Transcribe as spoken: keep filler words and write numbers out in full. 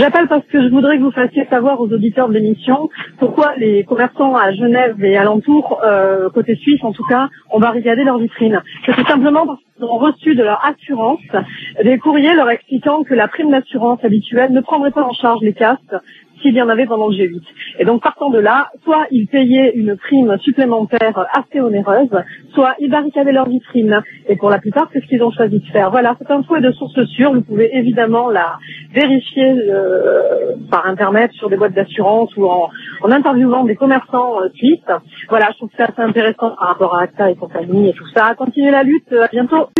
J'appelle parce que je voudrais que vous fassiez savoir aux auditeurs de l'émission pourquoi les commerçants à Genève et alentours, euh, côté suisse en tout cas, ont barricadé leurs vitrines. C'est tout simplement parce qu'ils ont reçu de leur assurance des courriers leur expliquant que la prime d'assurance habituelle ne prendrait pas en charge les casques s'il y en avait pendant le G huit. Et donc partant de là, soit ils payaient une prime supplémentaire assez onéreuse, soit ils barricadaient leurs vitrines. Et pour la plupart, c'est ce qu'ils ont choisi de faire. Voilà, cette info est de source sûre. Vous pouvez évidemment la vérifier euh, par Internet sur des boîtes d'assurance ou en, en interviewant des commerçants euh, suisses. Voilà, je trouve que c'est assez intéressant par rapport à AXA et compagnie et tout ça. Continuez la lutte, à bientôt.